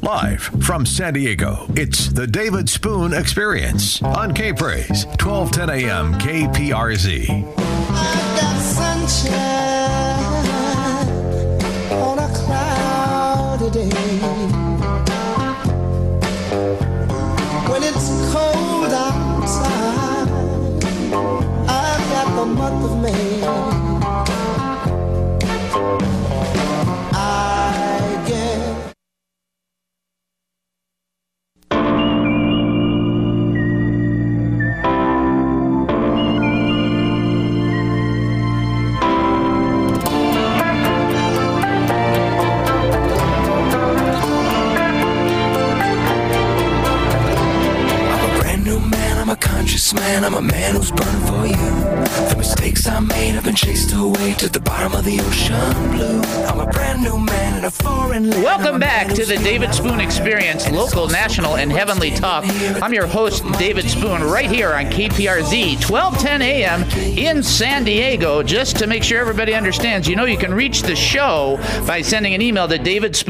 Live from San Diego, it's the David Spoon Experience on K-Praise, 1210 a.m. KPRZ. I've got sunshine on a cloudy day. When it's cold outside, I've got the month of May. I get man, I'm a man who's burning for you. The mistakes I made have been chased away to the bottom of the ocean blue. I'm a brand new man in a foreign land. Welcome back to the David Spoon Experience, local, national, and heavenly talk. I'm your host, David Spoon, right here on KPRZ, 1210 a.m. in San Diego. Just to make sure everybody understands, you know you can reach the show by sending an email to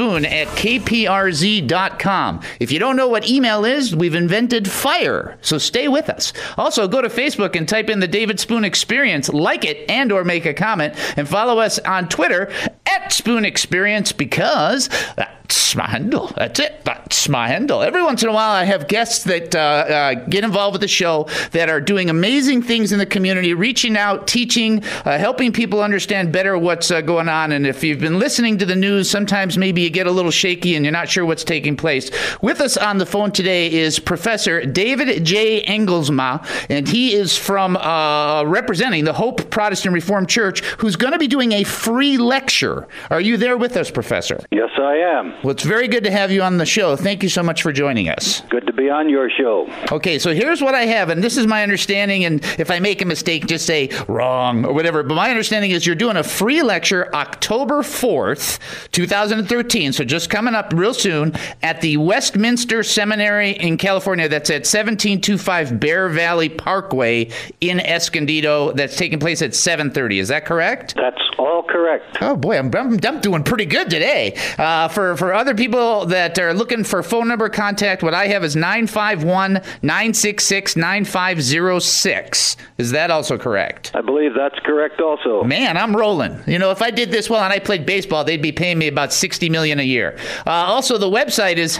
davidspoon@kprz.com. If you don't know what email is, we've invented fire, so stay with us. Also, go to Facebook and type in the David Spoon Experience, like it, and or make a comment, and follow us on Twitter @Spoon Experience, because that's my handle. That's it. That's my handle. Every once in a while, I have guests that get involved with the show that are doing amazing things in the community, reaching out, teaching, helping people understand better what's going on. And if you've been listening to the news, sometimes maybe you get a little shaky and you're not sure what's taking place. With us on the phone today is Professor David J. Engelsma, and he is from representing the Hope Protestant Reformed Church, who's going to be doing a free lecture. Are you there with us, Professor? Yes, I am. Well, it's very good to have you on the show. Thank you so much for joining us. Good to be on your show. Okay, so here's what I have, and this is my understanding, and if I make a mistake, just say wrong or whatever, but my understanding is you're doing a free lecture October 4th, 2013, so just coming up real soon, at the Westminster Seminary in California. That's at 1725 Bear Valley Parkway in Escondido. That's taking place at 7:30. Is that correct? That's all correct. Oh, boy, I'm doing pretty good today. For other people that are looking for phone number contact, what I have is 951-966-9506. Is that also correct? I believe that's correct also. Man, I'm rolling. You know, if I did this well and I played baseball, they'd be paying me about $60 million a year. Also, the website is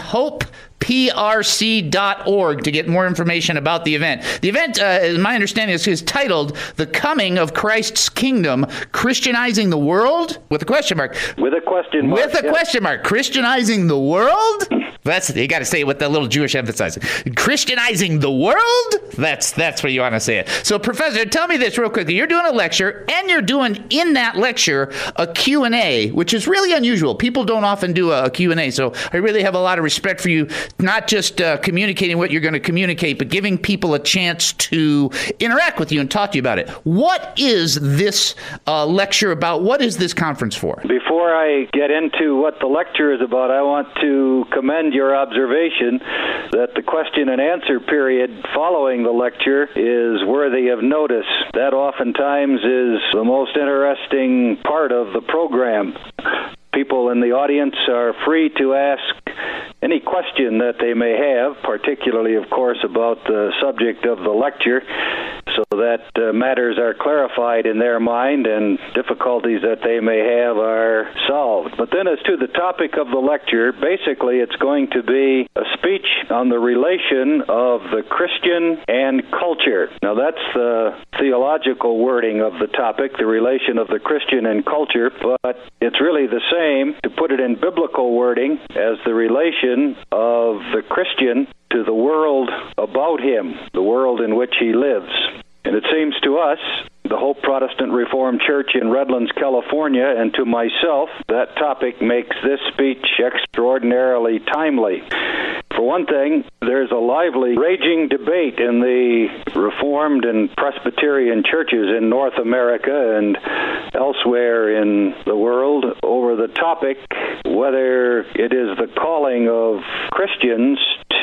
hopeprc.org to get more information about the event. The event, my understanding, is titled The Coming of Christ's Kingdom, Christianizing the World? With a question mark. With a question mark. With a question mark. Christianizing the world? You got to say it with a little Jewish emphasis. Christianizing the world? That's where you want to say it. So, Professor, tell me this real quickly. You're doing a lecture, and you're doing in that lecture a Q&A, which is really unusual. People don't often do a Q&A, so I really have a lot of respect for you, not just communicating what you're going to communicate, but giving people a chance to interact with you and talk to you about it. What is this lecture about? What is this conference for? Before I get into what the lecture is about, I want to commend your observation that the question and answer period following the lecture is worthy of notice. That oftentimes is the most interesting part of the program. People in the audience are free to ask any question that they may have, particularly, of course, about the subject of the lecture, so that matters are clarified in their mind and difficulties that they may have are solved. But then as to the topic of the lecture, basically it's going to be a speech on the relation of the Christian and culture. Now that's the theological wording of the topic, the relation of the Christian and culture, but it's really the same, to put it in biblical wording, as the relation of the Christian to the world about him, the world in which he lives. And it seems to us, the Hope Protestant Reformed Church in Redlands, California, and to myself, that topic makes this speech extraordinarily timely. For one thing, there's a lively, raging debate in the Reformed and Presbyterian churches in North America and elsewhere in the world over the topic whether it is the calling of Christians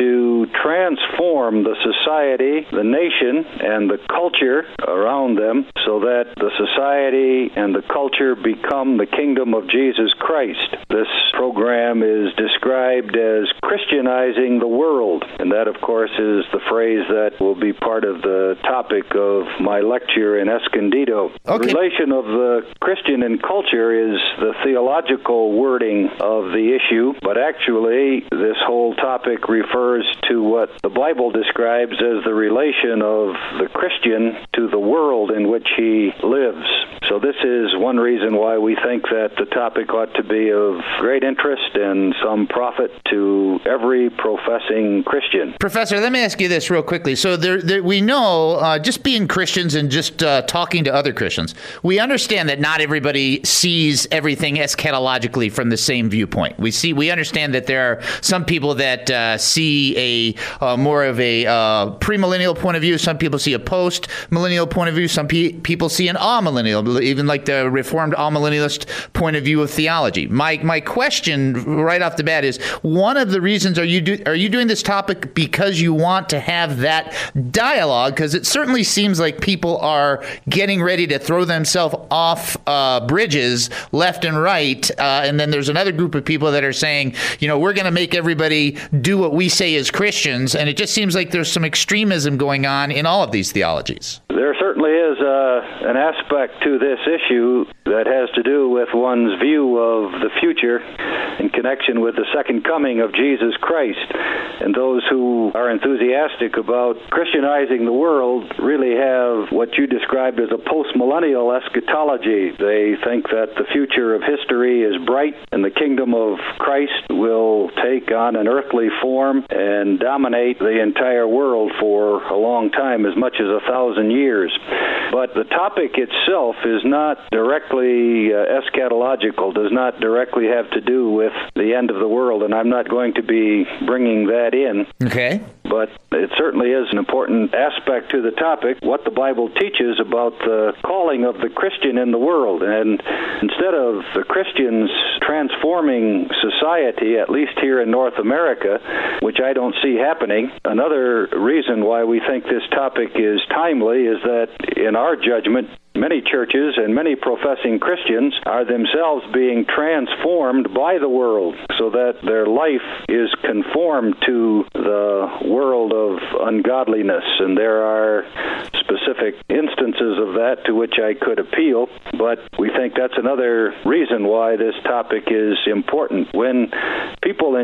to transform the society, the nation, and the culture around them so that the society and the culture become the kingdom of Jesus Christ. This program is described as Christianizing the world, and that, of course, is the phrase that will be part of the topic of my lecture in Escondido. Okay. The relation of the Christian and culture is the theological wording of the issue, but actually this whole topic refers to what the Bible describes as the relation of the Christian to the world in which he lives. So this is one reason why we think that the topic ought to be of great interest and some profit to every professing Christian. Professor, let me ask you this real quickly. So we know, just being Christians and just talking to other Christians, we understand that not everybody sees everything eschatologically from the same viewpoint. We understand that there are some people that see a more of a premillennial point of view. Some people see a post-millennial point of view. Some people see an amillennial, even like the Reformed amillennialist point of view of theology. My question right off the bat is, one of the reasons are you doing this topic because you want to have that dialogue? Because it certainly seems like people are getting ready to throw themselves off bridges left and right, and then there's another group of people that are saying, we're going to make everybody do what we say as Christians, and it just seems like there's some extremism going on in all of these theologies. There certainly is an aspect to this issue that has to do with one's view of the future in connection with the second coming of Jesus Christ. And those who are enthusiastic about Christianizing the world really have what you described as a post-millennial eschatology. They think that the future of history is bright and the kingdom of Christ will take on an earthly form and dominate the entire world for a long time, as much as 1,000 years. But the topic itself is not directly eschatological, does not directly have to do with the end of the world, and I'm not going to be bringing that in. Okay. But it certainly is an important aspect to the topic, what the Bible teaches about the calling of the Christian in the world. And instead of the Christians transforming society, at least here in North America, which I don't see happening, another reason why we think this topic is timely is that, in our judgment, many churches and many professing Christians are themselves being transformed by the world so that their life is conformed to the world of ungodliness. And there are specific instances of that to which I could appeal, but we think that's another reason why this topic is important. When people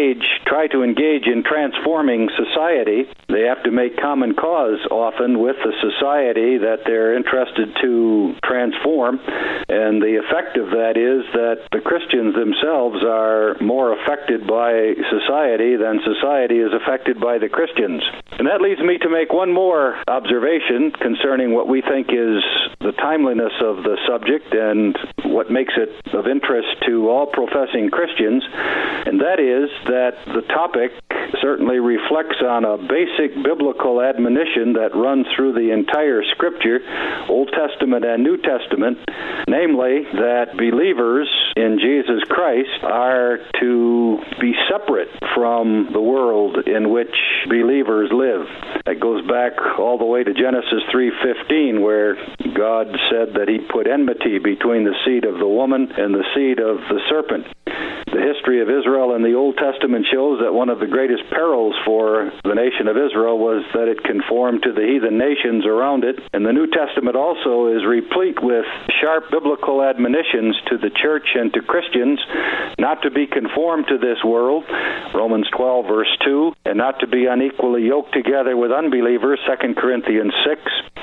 try to engage in transforming society, they have to make common cause often with the society that they're interested to transform, and the effect of that is that the Christians themselves are more affected by society than society is affected by the Christians. And that leads me to make one more observation concerning what we think is the timeliness of the subject and what makes it of interest to all professing Christians, and that is that the topic certainly reflects on a basic biblical admonition that runs through the entire Scripture, Old Testament and New Testament, namely that believers in Jesus Christ are to be separate from the world in which believers live. That goes back all the way to Genesis 3:15, where God said that he put enmity between the seed of the woman and the seed of the serpent. The history of Israel in the Old Testament shows that one of the greatest perils for the nation of Israel was that it conformed to the heathen nations around it. And the New Testament also is replete with sharp biblical admonitions to the church and to Christians not to be conformed to this world, Romans 12, verse 2, and not to be unequally yoked together with unbelievers, 2 Corinthians 6,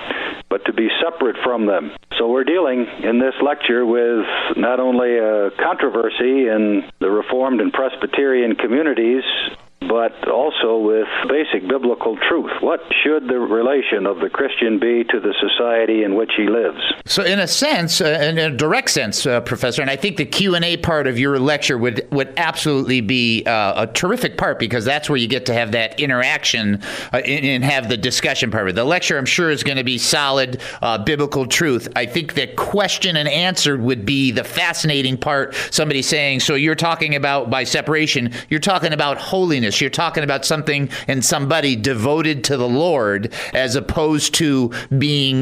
but to be separate from them. So we're dealing in this lecture with not only a controversy in the Reformed and Presbyterian communities, but also with basic biblical truth. What should the relation of the Christian be to the society in which he lives? So in a sense, in a direct sense, Professor, and I think the Q&A part of your lecture would absolutely be a terrific part, because that's where you get to have that interaction and have the discussion part of it. The lecture, I'm sure, is going to be solid biblical truth. I think that question and answer would be the fascinating part. Somebody saying, so you're talking about, by separation, you're talking about holiness. you're talking about something and somebody devoted to the Lord, as opposed to being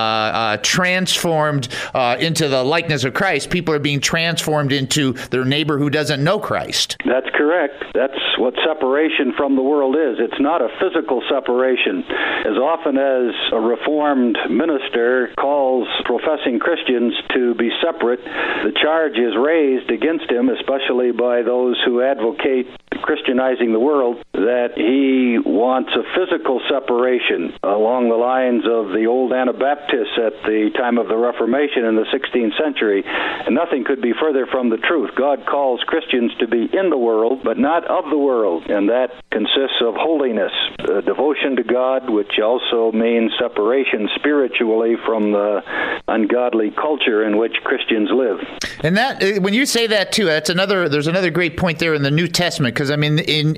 transformed into the likeness of Christ. People are being transformed into their neighbor who doesn't know Christ. That's correct. That's what separation from the world is. It's not a physical separation. As often as a Reformed minister calls professing Christians to be separate, the charge is raised against him, especially by those who advocate Christianizing the world, that he wants a physical separation along the lines of the old Anabaptists at the time of the Reformation in the 16th century. And nothing could be further from the truth. God calls Christians to be in the world, but not of the world, and that consists of holiness, devotion to God, which also means separation spiritually from the ungodly culture in which Christians live. And that, when you say that too, there's another great point there in the New Testament, because I mean,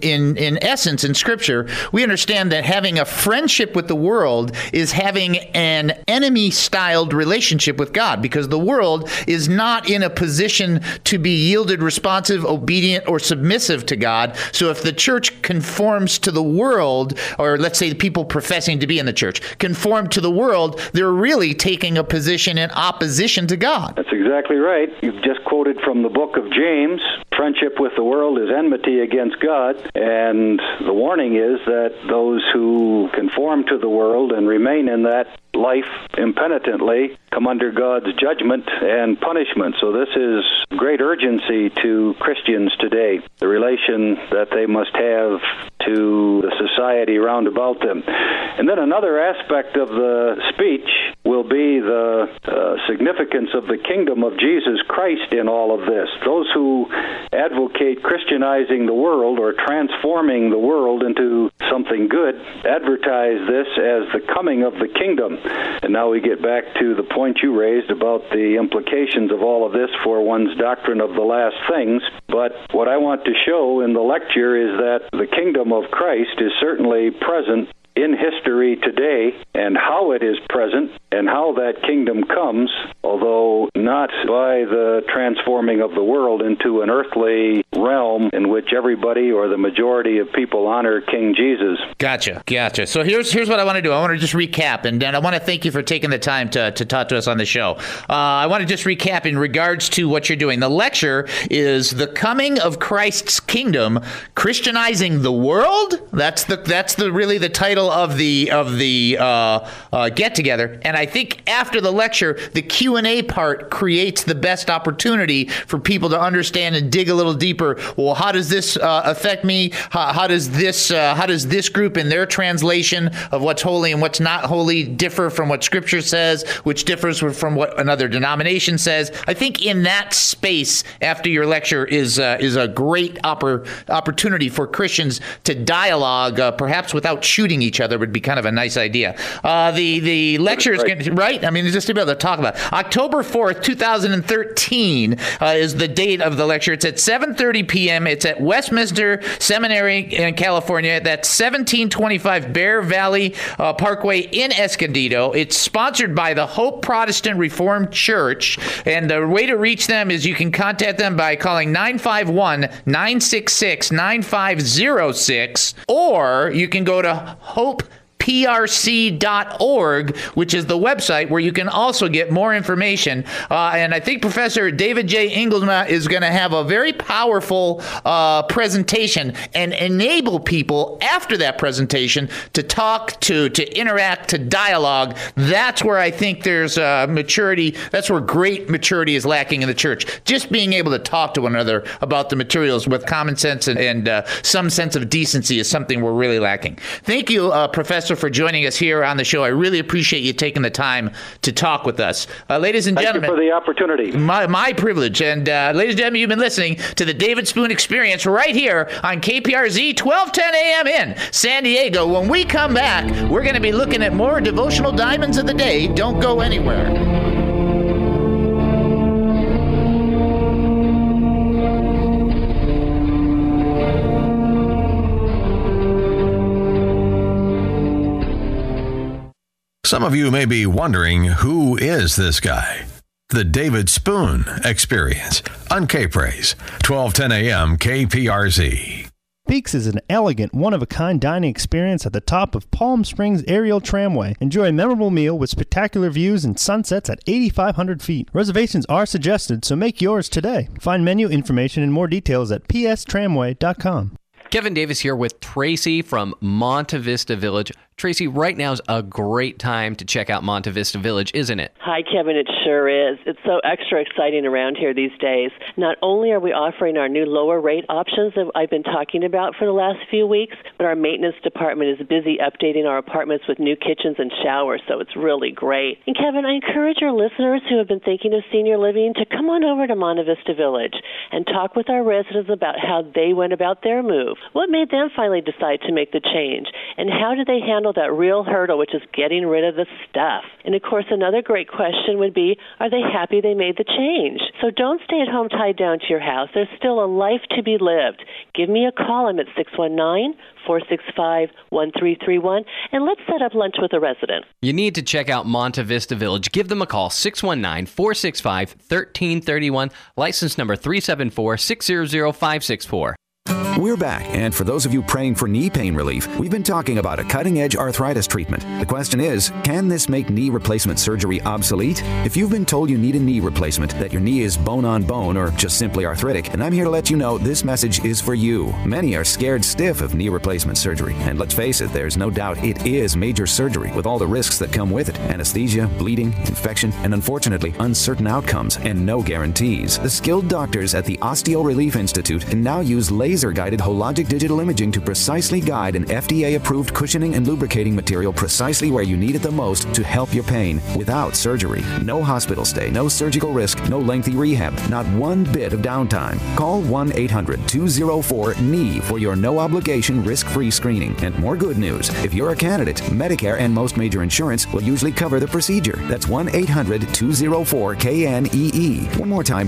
in essence, in Scripture, we understand that having a friendship with the world is having an enemy-styled relationship with God, because the world is not in a position to be yielded, responsive, obedient, or submissive to God. So if the church conforms to the world, or let's say the people professing to be in the church conform to the world, they're really taking a position in opposition to God. That's exactly right. You've just quoted from the book of James. Friendship with the world is enmity against God, and the warning is that those who conform to the world and remain in that life impenitently come under God's judgment and punishment. So this is great urgency to Christians today, the relation that they must have to the society round about them. And then another aspect of the speech will be the significance of the kingdom of Jesus Christ in all of this. Those who advocate Christianizing the world or transforming the world into something good advertise this as the coming of the kingdom. And now we get back to the point you raised about the implications of all of this for one's doctrine of the last things. But what I want to show in the lecture is that the kingdom of Christ is certainly present in history today, and how it is present and how that kingdom comes, although not by the transforming of the world into an earthly realm in which everybody or the majority of people honor King Jesus. Gotcha. So here's what I want to do. I want to just recap, and I want to thank you for taking the time to talk to us on the show. I want to just recap in regards to what you're doing. The lecture is The Coming of Christ's Kingdom, Christianizing the World. That's really the title of the get together. And I think after the lecture, the Q&A part creates the best opportunity for people to understand and dig a little deeper. Well, how does this affect me? How does this group in their translation of what's holy and what's not holy differ from what Scripture says, which differs from what another denomination says? I think in that space after your lecture is a great opportunity for Christians to dialogue, perhaps without shooting each other would be kind of a nice idea. The lecture is right. I mean, just to be able to talk about it. October 4th, 2013 is the date of the lecture. It's at 7:30 p.m. It's at Westminster Seminary in California. That's 1725 Bear Valley Parkway in Escondido. It's sponsored by the Hope Protestant Reformed Church, and the way to reach them is you can contact them by calling 951-966-9506, or you can go to hopeprc.org, which is the website where you can also get more information. And I think Professor David J. Ingelsma is going to have a very powerful presentation and enable people after that presentation to talk, to interact, to dialogue. That's where I think there's maturity. That's where great maturity is lacking in the church. Just being able to talk to one another about the materials with common sense and some sense of decency is something we're really lacking. Thank you, Professor, for joining us here on the show. I really appreciate you taking the time to talk with us. Ladies and gentlemen. Thank you for the opportunity. My privilege. And ladies and gentlemen, you've been listening to the David Spoon Experience right here on KPRZ 1210 AM in San Diego. When we come back, we're going to be looking at more devotional diamonds of the day. Don't go anywhere. Some of you may be wondering, who is this guy? The David Spoon Experience on K-Praise, 1210 AM KPRZ. Peaks is an elegant, one-of-a-kind dining experience at the top of Palm Springs Aerial Tramway. Enjoy a memorable meal with spectacular views and sunsets at 8,500 feet. Reservations are suggested, so make yours today. Find menu information and more details at pstramway.com. Kevin Davis here with Tracy from Monte Vista Village. Tracy, right now is a great time to check out Monte Vista Village, isn't it? Hi, Kevin. It sure is. It's so extra exciting around here these days. Not only are we offering our new lower rate options that I've been talking about for the last few weeks, but our maintenance department is busy updating our apartments with new kitchens and showers, so it's really great. And Kevin, I encourage your listeners who have been thinking of senior living to come on over to Monte Vista Village and talk with our residents about how they went about their move. What made them finally decide to make the change? And how did they handle that real hurdle, which is getting rid of the stuff? And of course, another great question would be, are they happy they made the change? So don't stay at home tied down to your house. There's still a life to be lived. Give me a call. I'm at 619-465-1331, and let's set up lunch with a resident. You need to check out Monte Vista Village. Give them a call, 619-465-1331, license number 374-600-564. We're back, and for those of you praying for knee pain relief, we've been talking about a cutting-edge arthritis treatment. The question is, can this make knee replacement surgery obsolete? If you've been told you need a knee replacement, that your knee is bone-on-bone or just simply arthritic, and I'm here to let you know this message is for you. Many are scared stiff of knee replacement surgery, and let's face it, there's no doubt it is major surgery with all the risks that come with it. Anesthesia, bleeding, infection, and unfortunately, uncertain outcomes and no guarantees. The skilled doctors at the Osteo Relief Institute can now use laser-guided hologic digital imaging to precisely guide an FDA-approved cushioning and lubricating material precisely where you need it the most to help your pain without surgery. No hospital stay, no surgical risk, no lengthy rehab, not one bit of downtime. Call 1-800-204-KNEE for your no-obligation, risk-free screening. And more good news, if you're a candidate, Medicare and most major insurance will usually cover the procedure. That's 1-800-204-KNEE. One more time,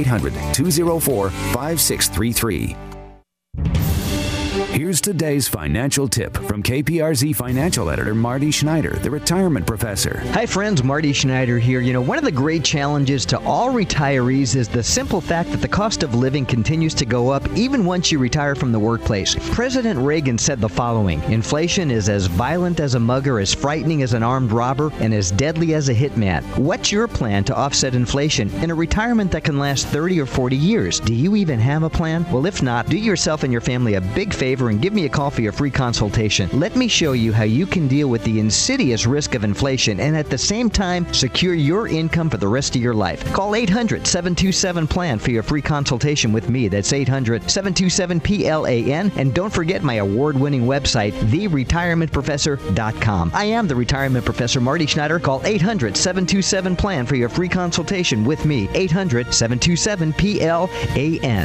1-800-204-5633. Here's today's financial tip from KPRZ financial editor Marty Schneider, the retirement professor. Hi friends, Marty Schneider here. You know, one of the great challenges to all retirees is the simple fact that the cost of living continues to go up even once you retire from the workplace. President Reagan said the following: inflation is as violent as a mugger, as frightening as an armed robber, and as deadly as a hitman. What's your plan to offset inflation in a retirement that can last 30 or 40 years? Do you even have a plan? Well, if not, do yourself and your family a big favor and give me a call for your free consultation. Let me show you how you can deal with the insidious risk of inflation and at the same time secure your income for the rest of your life. Call 800-727-PLAN for your free consultation with me. That's 800-727-PLAN. And don't forget my award-winning website, theretirementprofessor.com. I am the Retirement Professor Marty Schneider. Call 800-727-PLAN for your free consultation with me. 800-727-PLAN.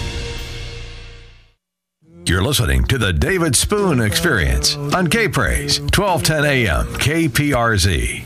You're listening to the David Spoon Experience on K-Praise, 1210 AM, KPRZ.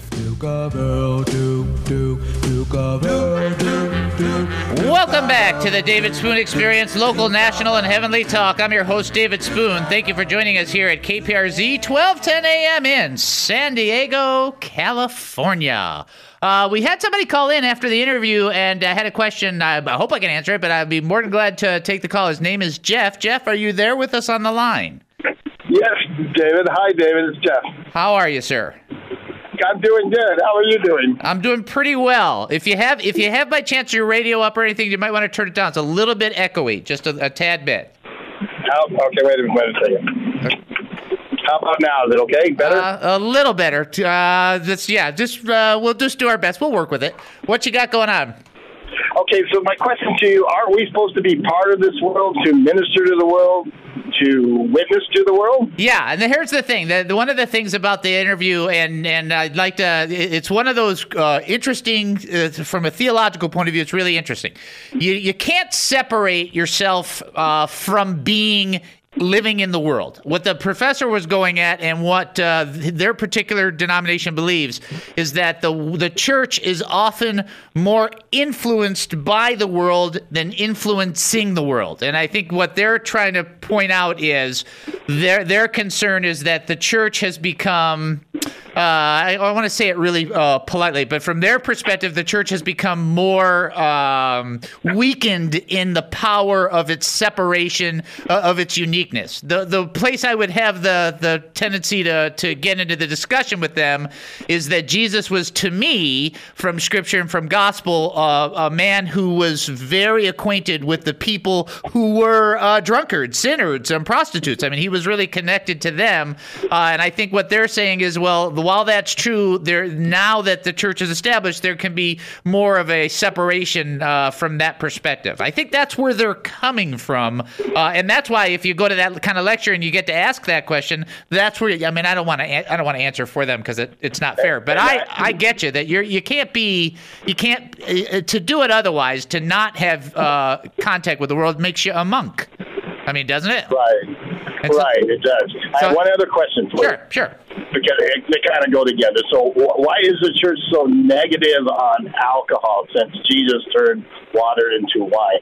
Welcome back to the David Spoon Experience, local, national, and heavenly talk. I'm your host, David Spoon. Thank you for joining us here at KPRZ, 1210 AM in San Diego, California. We had somebody call in after the interview and had a question. I hope I can answer it, but I'd be more than glad to take the call. His name is Jeff. Jeff, are you there with us on the line? Yes, David. Hi, David. It's Jeff. How are you, sir? I'm doing good. How are you doing? I'm doing pretty well. If you have by chance your radio up or anything, you might want to turn it down. It's a little bit echoey, just a tad bit. Oh, okay, wait a second. How about now? Is it okay? Better? A little better. We'll just do our best. We'll work with it. What you got going on? Okay, so my question to you, aren't we supposed to be part of this world, to minister to the world, to witness to the world? Yeah, and here's the thing. One of the things about the interview, and I'd like to, it's one of those interesting, from a theological point of view, it's really interesting. You can't separate yourself from living in the world. What the professor was going at and what their particular denomination believes is that the church is often more influenced by the world than influencing the world. And I think what they're trying to point out is their concern is that the church has become I want to say it really politely, but from their perspective, the church has become more weakened in the power of its separation, of its uniqueness. The place I would have the tendency to get into the discussion with them is that Jesus was, to me, from Scripture and from Gospel, a man who was very acquainted with the people who were drunkards, sinners, and prostitutes. I mean, he was really connected to them, and I think what they're saying is, well, while that's true, now that the church is established, there can be more of a separation from that perspective. I think that's where they're coming from, and that's why if you go to that kind of lecture and you get to ask that question, that's where I mean, I don't want to answer for them because it's not fair. But I get you that you can't to do it otherwise, to not have contact with the world makes you a monk. I mean, doesn't it? Right, it does. I have one other question for you. Sure. Because they kind of go together. So why is the church so negative on alcohol since Jesus turned water into wine?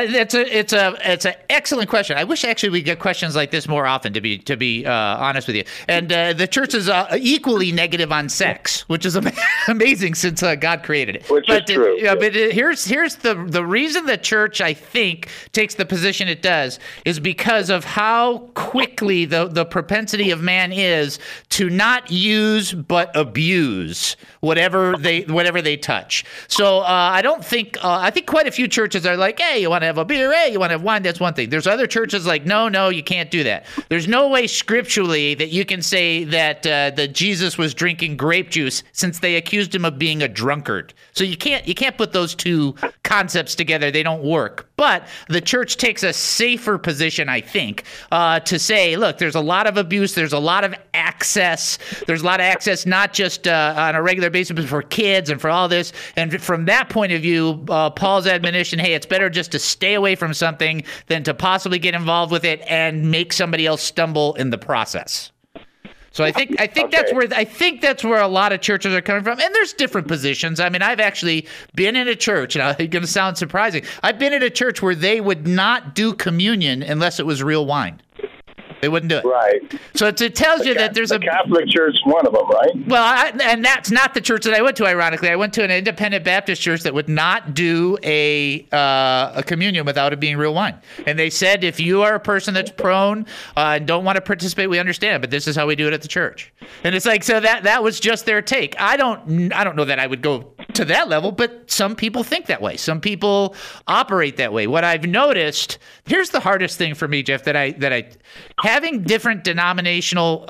It's an excellent question. I wish actually we get questions like this more often. To be honest with you, and the church is equally negative on sex, which is amazing since God created it. Which is true. But here's the reason the church, I think, takes the position it does is because of how quickly the propensity of man is to not use but abuse whatever they touch. So I don't think I think quite a few churches are like, hey, you want to have a beer? Hey, you want to have wine? That's one thing. There's other churches like, no, you can't do that. There's no way scripturally that you can say that Jesus was drinking grape juice since they accused him of being a drunkard. So you can't put those two concepts together. They don't work. But the church takes a safer position, I think, to say, look, there's a lot of abuse. There's a lot of access. There's a lot of access, not just on a regular basis, but for kids and for all this. And from that point of view, Paul's admonition, hey, it's better just to stay away from something than to possibly get involved with it and make somebody else stumble in the process. So I think that's where a lot of churches are coming from, and there's different positions. I mean, I've actually been in a church, and it's going to sound surprising. I've been in a church where they would not do communion unless it was real wine. They wouldn't do it. Right. So it tells you that there's the Catholic Church, one of them, right? Well, and that's not the church that I went to, ironically. I went to an independent Baptist church that would not do a communion without it being real wine. And they said, if you are a person that's prone and don't want to participate, we understand, but this is how we do it at the church. And it's like, so that was just their take. I don't know that I would go to that level, but some people think that way. Some people operate that way. What I've noticed, here's the hardest thing for me, Jeff, that I having different denominational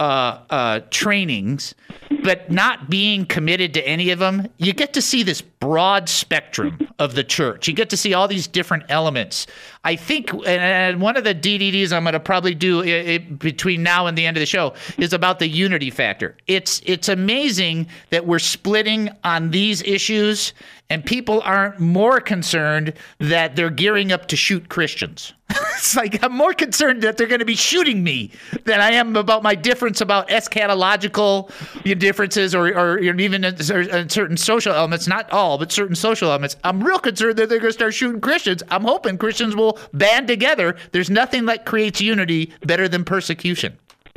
trainings, but not being committed to any of them, you get to see this broad spectrum of the church. You get to see all these different elements. I think, and one of the DVDs I'm going to probably do between now and the end of the show is about the unity factor. It's amazing that we're splitting on these issues, and people aren't more concerned that they're gearing up to shoot Christians. It's like I'm more concerned that they're going to be shooting me than I am about my difference about eschatological differences or even certain social elements, not all, but certain social elements. I'm real concerned that they're going to start shooting Christians. I'm hoping Christians will band together. There's nothing that creates unity better than persecution.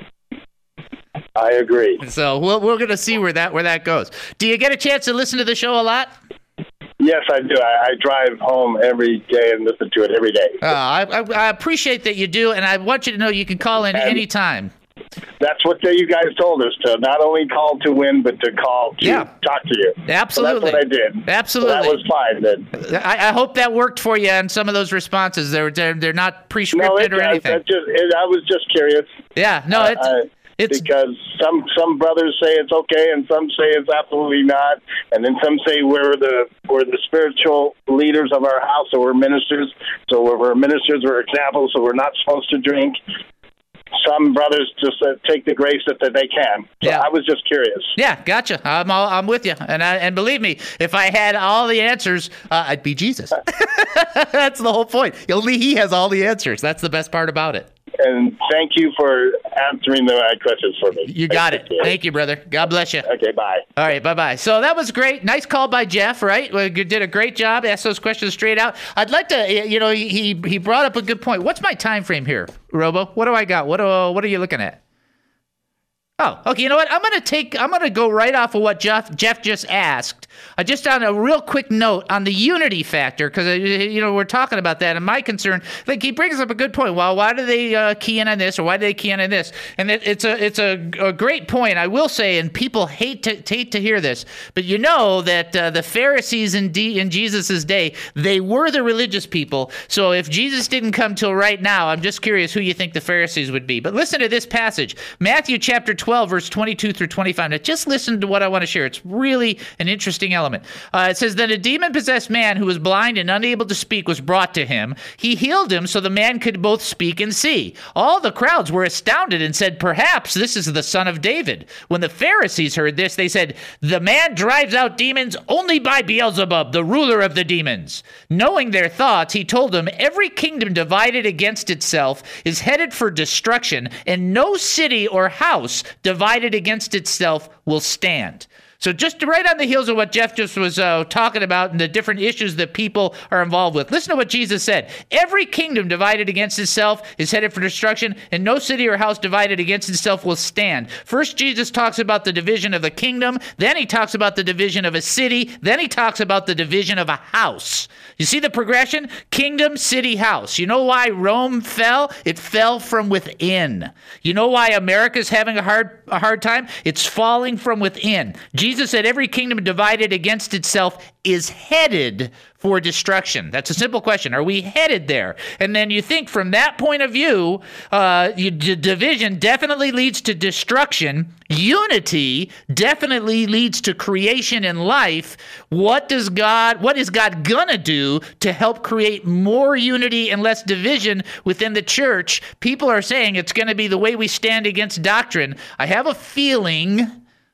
I agree. So we're going to see where that goes. Do you get a chance to listen to the show a lot? Yes, I do. I drive home every day and listen to it every day. I appreciate that you do, and I want you to know you can call in anytime. That's what you guys told us, to not only call to win, but to call to talk to you. Absolutely. So that's what I did. Absolutely. So that was fine then. I hope that worked for you on some of those responses. They're not pre-scripted or anything. I was just curious. Yeah, no, it's because some brothers say it's okay, and some say it's absolutely not, and then some say we're the spiritual leaders of our house, so we're ministers. So we're ministers, we're examples, so we're not supposed to drink. Some brothers just take the grace that they can. So I was just curious. Yeah, gotcha. I'm with you, and believe me, if I had all the answers, I'd be Jesus. That's the whole point. Only He has all the answers. That's the best part about it. And thank you for answering my questions for me. You got it. Thank you, brother. God bless you. Okay, bye. All right, bye-bye. So that was great. Nice call by Jeff, right? You did a great job. Asked those questions straight out. I'd like to, he brought up a good point. What's my time frame here, Robo? What do I got? What are you looking at? Oh, okay. You know what? I'm going to go right off of what Jeff just asked. Just on a real quick note on the unity factor, because, we're talking about that. And my concern, he brings up a good point. Well, why do they key in on this, or why do they key in on this? And it's a great point, I will say, and people hate to hear this. But you know that the Pharisees in Jesus' day, they were the religious people. So if Jesus didn't come till right now, I'm just curious who you think the Pharisees would be. But listen to this passage. Matthew chapter 12, verse 22 through 25. Now, just listen to what I want to share. It's really an interesting element. It says, then a demon-possessed man who was blind and unable to speak was brought to him. He healed him so the man could both speak and see. All the crowds were astounded and said, perhaps this is the son of David. When the Pharisees heard this, they said, the man drives out demons only by Beelzebub, the ruler of the demons. Knowing their thoughts, he told them, every kingdom divided against itself is headed for destruction, and no city or house divided against itself will stand. So just right on the heels of what Jeff just was talking about and the different issues that people are involved with, listen to what Jesus said. Every kingdom divided against itself is headed for destruction, and no city or house divided against itself will stand. First, Jesus talks about the division of a kingdom. Then he talks about the division of a city. Then he talks about the division of a house. You see the progression? Kingdom, city, house. You know why Rome fell? It fell from within. You know why America's having a hard time? It's falling from within. Jesus said every kingdom divided against itself is headed for destruction. That's a simple question. Are we headed there? And then you think from that point of view, division definitely leads to destruction. Unity definitely leads to creation and life. What is God gonna do to help create more unity and less division within the church? People are saying it's going to be the way we stand against doctrine. I have a feeling,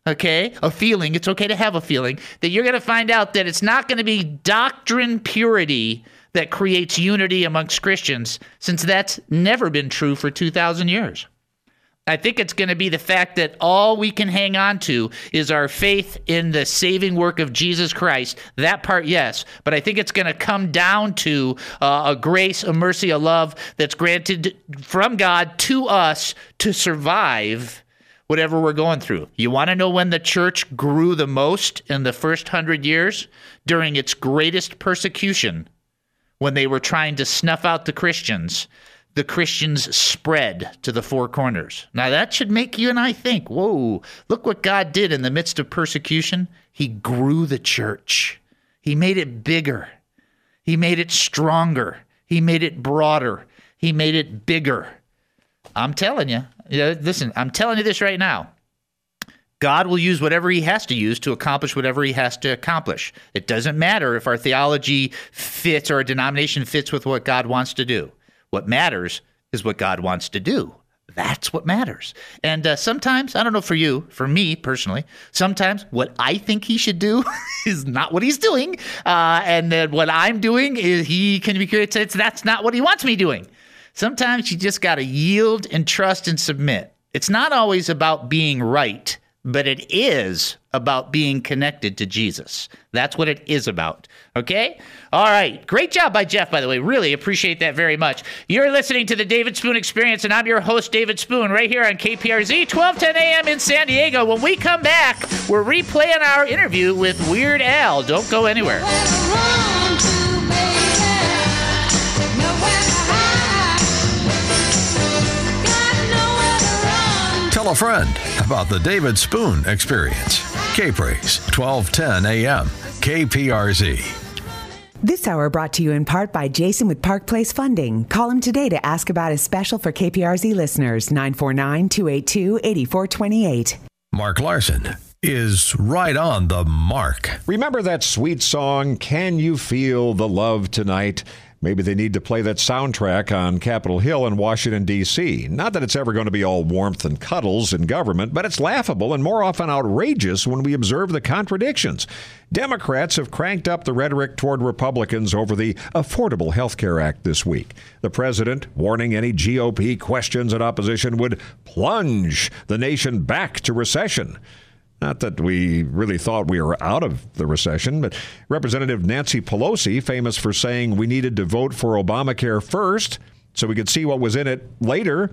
it's okay to have a feeling, that you're going to find out that it's not going to be doctrine purity that creates unity amongst Christians, since that's never been true for 2,000 years. I think it's going to be the fact that all we can hang on to is our faith in the saving work of Jesus Christ. That part, yes. But I think it's going to come down to a grace, a mercy, a love that's granted from God to us to survive whatever we're going through. You want to know when the church grew the most in the first 100 years? During its greatest persecution, when they were trying to snuff out the Christians spread to the four corners. Now that should make you and I think, whoa, look what God did in the midst of persecution. He grew the church. He made it bigger. He made it stronger. He made it broader. He made it bigger. I'm telling you, listen, I'm telling you this right now. God will use whatever he has to use to accomplish whatever he has to accomplish. It doesn't matter if our theology fits or our denomination fits with what God wants to do. What matters is what God wants to do. That's what matters. And sometimes, I don't know for you, for me personally, sometimes what I think he should do is not what he's doing. And then what I'm doing is he can be criticized. That's not what he wants me doing. Sometimes you just got to yield and trust and submit. It's not always about being right, but it is about being connected to Jesus. That's what it is about. Okay? All right. Great job by Jeff, by the way. Really appreciate that very much. You're listening to the David Spoon Experience, and I'm your host, David Spoon, right here on KPRZ, 1210 a.m. in San Diego. When we come back, we're replaying our interview with Weird Al. Don't go anywhere. Tell a friend about the David Spoon Experience. K-Praise, 1210 a.m. KPRZ. This hour brought to you in part by Jason with Park Place Funding. Call him today to ask about his special for KPRZ listeners, 949-282-8428. Mark Larson is right on the mark. Remember that sweet song, Can You Feel the Love Tonight? Maybe they need to play that soundtrack on Capitol Hill in Washington, D.C. Not that it's ever going to be all warmth and cuddles in government, but it's laughable and more often outrageous when we observe the contradictions. Democrats have cranked up the rhetoric toward Republicans over the Affordable Health Care Act this week. The president warning any GOP questions in opposition would plunge the nation back to recession. Not that we really thought we were out of the recession, but Representative Nancy Pelosi, famous for saying we needed to vote for Obamacare first so we could see what was in it later,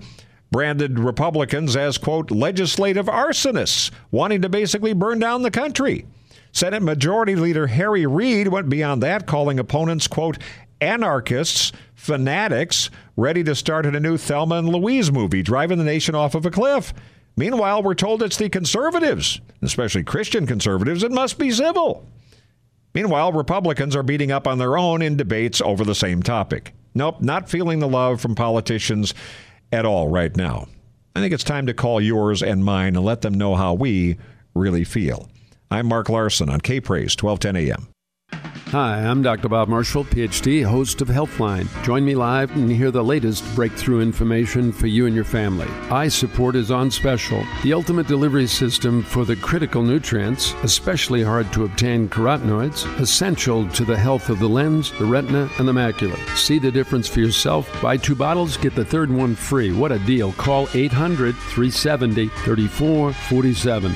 branded Republicans as, quote, legislative arsonists, wanting to basically burn down the country. Senate Majority Leader Harry Reid went beyond that, calling opponents, quote, anarchists, fanatics, ready to start in a new Thelma and Louise movie, driving the nation off of a cliff. Meanwhile, we're told it's the conservatives, especially Christian conservatives, that must be civil. Meanwhile, Republicans are beating up on their own in debates over the same topic. Nope, not feeling the love from politicians at all right now. I think it's time to call yours and mine and let them know how we really feel. I'm Mark Larson on K-Praise, 1210 a.m. Hi, I'm Dr. Bob Marshall, PhD, host of Healthline. Join me live and hear the latest breakthrough information for you and your family. Eye support is on special. The ultimate delivery system for the critical nutrients, especially hard to obtain carotenoids, essential to the health of the lens, the retina, and the macula. See the difference for yourself. Buy 2 bottles, get the third one free. What a deal. Call 800-370-3447.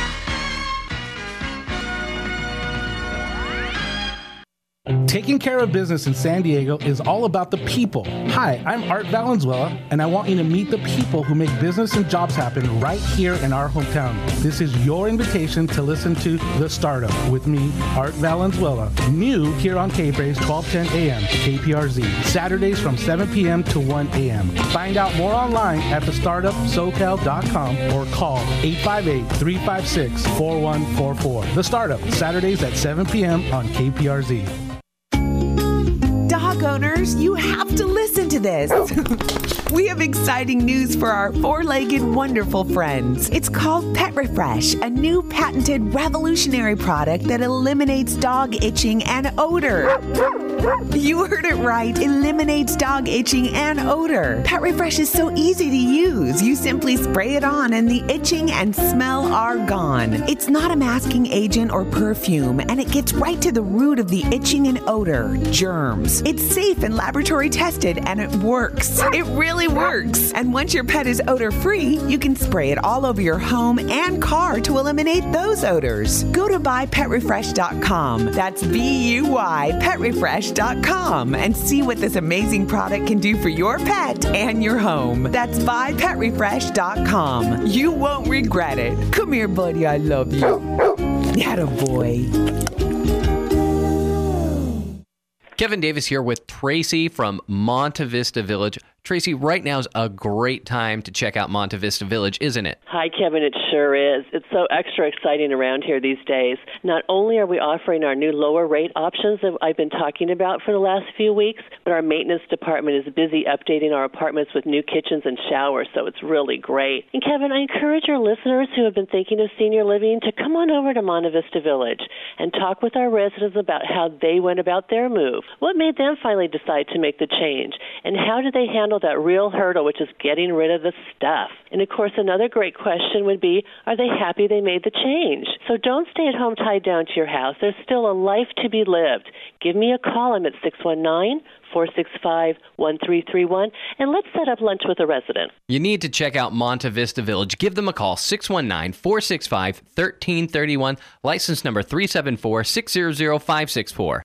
Taking care of business in San Diego is all about the people. Hi, I'm Art Valenzuela, and I want you to meet the people who make business and jobs happen right here in our hometown. This is your invitation to listen to The Startup with me, Art Valenzuela, new here on K-Praise 1210 a.m. KPRZ, Saturdays from 7 p.m. to 1 a.m. Find out more online at thestartupsocal.com or call 858-356-4144. The Startup, Saturdays at 7 p.m. on KPRZ. Dog owners, you have to listen to this. We have exciting news for our four-legged wonderful friends. It's called Pet Refresh, a new patented revolutionary product that eliminates dog itching and odor. You heard it right, eliminates dog itching and odor. Pet Refresh is so easy to use. You simply spray it on and the itching and smell are gone. It's not a masking agent or perfume, and it gets right to the root of the itching and odor, germs. It's safe and laboratory tested, and it works. It really works. And once your pet is odor-free, you can spray it all over your home and car to eliminate those odors. Go to buypetrefresh.com. That's B-U-Y, petrefresh.com, and see what this amazing product can do for your pet and your home. That's buypetrefresh.com. You won't regret it. Come here, buddy. I love you. Attaboy. Kevin Davis here with Tracy from Monte Vista Village. Tracy, right now is a great time to check out Monte Vista Village, isn't it? Hi, Kevin. It sure is. It's so extra exciting around here these days. Not only are we offering our new lower rate options that I've been talking about for the last few weeks, but our maintenance department is busy updating our apartments with new kitchens and showers, so it's really great. And Kevin, I encourage your listeners who have been thinking of senior living to come on over to Monte Vista Village and talk with our residents about how they went about their move. What made them finally decide to make the change? And how did they handle that real hurdle, which is getting rid of the stuff? And of course, another great question would be, are they happy they made the change? So don't stay at home tied down to your house. There's still a life to be lived. Give me a call. I'm at 619-465-1331, and let's set up lunch with a resident. You need to check out Monte Vista Village. Give them a call, 619-465-1331, license number 374-600-564.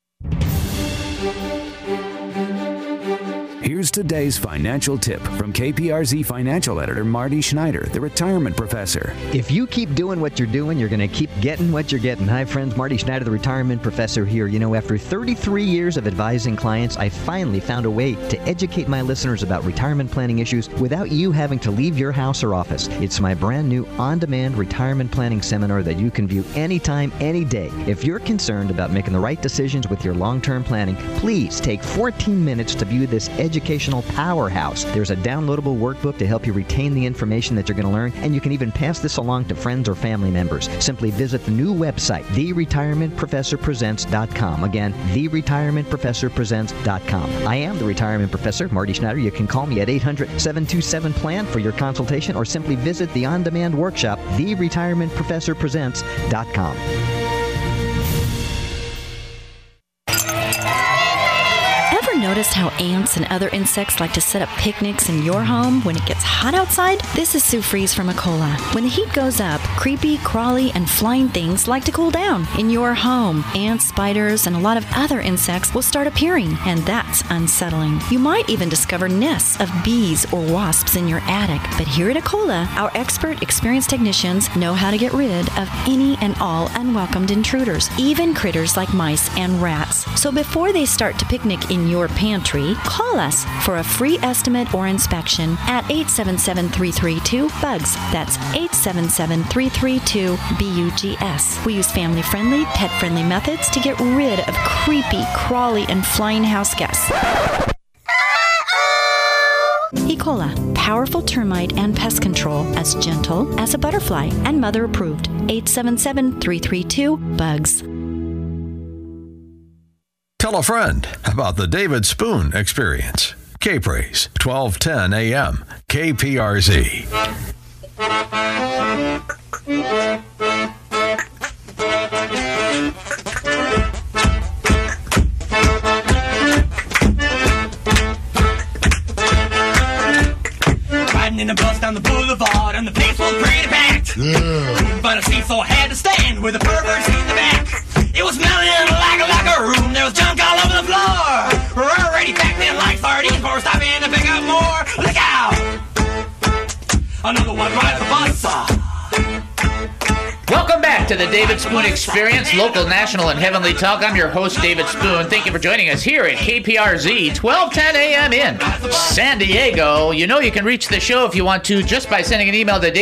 Here's today's financial tip from KPRZ financial editor Marty Schneider, the retirement professor. If you keep doing what you're doing, you're going to keep getting what you're getting. Hi, friends. Marty Schneider, the retirement professor here. You know, after 33 years of advising clients, I finally found a way to educate my listeners about retirement planning issues without you having to leave your house or office. It's my brand new on-demand retirement planning seminar that you can view anytime, any day. If you're concerned about making the right decisions with your long-term planning, please take 14 minutes to view this educational powerhouse. There's a downloadable workbook to help you retain the information that you're going to learn, and you can even pass this along to friends or family members. Simply visit the new website, theretirementprofessorpresents.com. Again, theretirementprofessorpresents.com. I am the retirement professor, Marty Schneider. You can call me at 800-727-PLAN for your consultation, or simply visit the on-demand workshop, theretirementprofessorpresents.com. Noticed how ants and other insects like to set up picnics in your home when it gets hot outside? This is Sue Fries from Ecola. When the heat goes up, creepy, crawly, and flying things like to cool down. In your home, ants, spiders, and a lot of other insects will start appearing, and that's unsettling. You might even discover nests of bees or wasps in your attic. But here at Ecola, our expert, experienced technicians know how to get rid of any and all unwelcomed intruders, even critters like mice and rats. So before they start to picnic in your pantry, call us for a free estimate or inspection at 877-332-BUGS. That's 877-332-BUGS. We use family-friendly, pet-friendly methods to get rid of creepy, crawly, and flying house guests. Ecola, powerful termite and pest control, as gentle as a butterfly, and mother approved. 877-332-BUGS. Tell a friend about the David Spoon Experience. K-Praise, 1210 AM, KPRZ. Riding in a bus down the boulevard and the place was pretty packed. Couldn't find a seat, so I had to stand with the perverts in the back. It was smelling like a locker room. There was junk all over the floor. We're already packed in like sardines, but we're stopping to pick up more. Look out! Another one rides the bus. Welcome back to the David Spoon Experience, local, national, and heavenly talk. I'm your host, David Spoon. Thank you for joining us here at KPRZ, 1210 AM in San Diego. You know you can reach the show if you want to just by sending an email to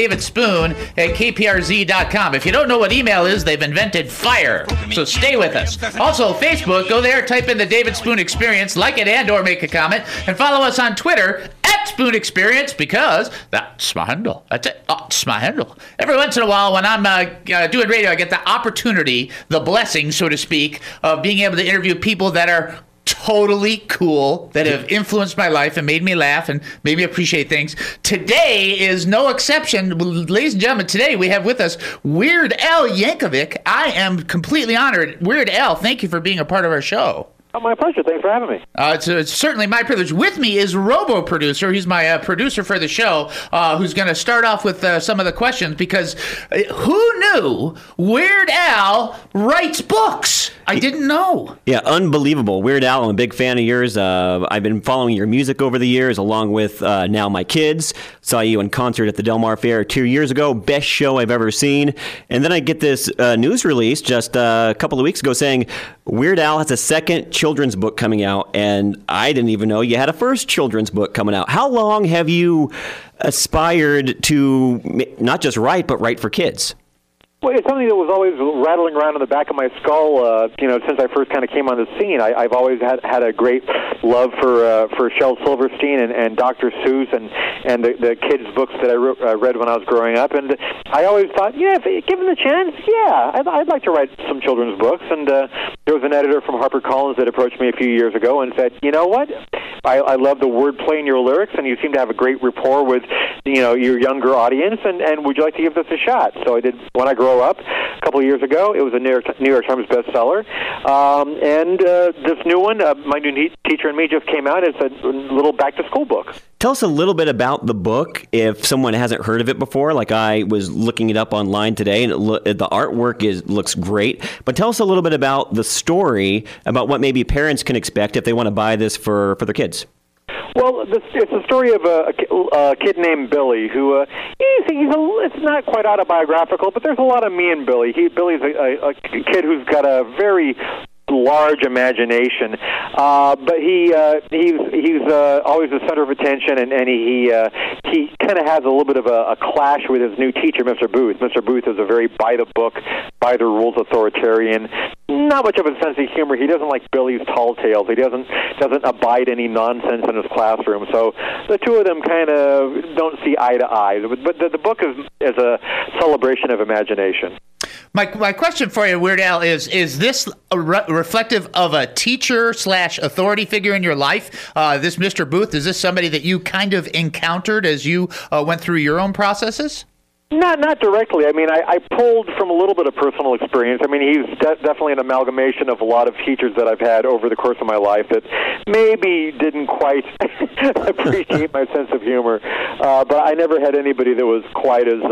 davidspoon@kprz.com. If you don't know what email is, they've invented fire. So stay with us. Also, Facebook, go there, type in the David Spoon Experience, like it and or make a comment, and follow us on Twitter @Spoon Experience, because that's my handle. That's it. That's my handle. Every once in a while when I'm doing radio, I get the opportunity, the blessing, so to speak, of being able to interview people that are totally cool, that have influenced my life and made me laugh and made me appreciate things. Today is no exception. Ladies and gentlemen, today we have with us Weird Al Yankovic. I am completely honored. Weird Al, thank you for being a part of our show. Oh, my pleasure. Thanks for having me. It's certainly my privilege. With me is Robo-Producer. He's my producer for the show, who's going to start off with some of the questions, because who knew Weird Al writes books? I didn't know. Yeah, unbelievable. Weird Al, I'm a big fan of yours. I've been following your music over the years, along with now my kids. Saw you in concert at the Del Mar Fair 2 years ago. Best show I've ever seen. And then I get this news release just a couple of weeks ago saying Weird Al has a second children's book coming out, and I didn't even know you had a first children's book coming out. How long have you aspired to not just write, but write for kids? Well, it's something that was always rattling around in the back of my skull, since I first kind of came on the scene. I've always had a great love for Shel Silverstein and Dr. Seuss and the kids' books that I read when I was growing up. And I always thought, given the chance, I'd like to write some children's books. And there was an editor from HarperCollins that approached me a few years ago and said, you know what? I love the wordplay in your lyrics, and you seem to have a great rapport with, your younger audience, and would you like to give this a shot? So I did When I Grow Up a couple of years ago. It was a New York Times bestseller. And this new one, My New Teacher and Me, just came out. It's a little back-to-school book. Tell us a little bit about the book, if someone hasn't heard of it before. Like, I was looking it up online today, and the artwork looks great. But tell us a little bit about the story, about what maybe parents can expect if they want to buy this for their kids. Well, it's a story of a kid named Billy who, it's not quite autobiographical, but there's a lot of me and Billy. Billy's a kid who's got a very large imagination, but he's always the center of attention, and he kind of has a little bit of a clash with his new teacher, Mr. Booth. Mr. Booth is a very by-the-book, by-the-rules authoritarian. Not much of a sense of humor. He doesn't like Billy's tall tales. He doesn't abide any nonsense in his classroom. So the two of them kind of don't see eye to eye. But the book is a celebration of imagination. My question for you, Weird Al, is this reflective of a teacher/authority figure in your life? This Mr. Booth, is this somebody that you kind of encountered as you went through your own processes? Not directly. I mean, I pulled from a little bit of personal experience. I mean, he's definitely an amalgamation of a lot of teachers that I've had over the course of my life that maybe didn't quite appreciate my sense of humor. But I never had anybody that was quite as